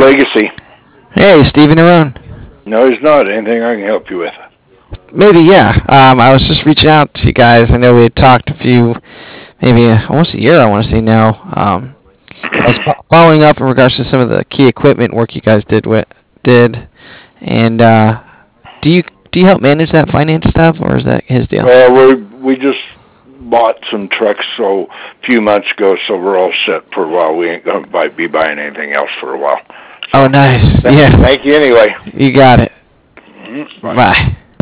Legacy. Hey, Stephen Aaron. No, he's not. Anything I can help you with? Maybe, yeah. I was just reaching out to you guys. I know we had talked maybe almost a year, I want to say now. I was following up in regards to some of the key equipment work you guys did. And do you help manage that finance stuff, or is that his deal? Well, we just bought some trucks a few months ago, so we're all set for a while. We ain't going to be buying anything else for a while. Oh, nice. Yeah. Thank you anyway. You got it. Bye. Bye.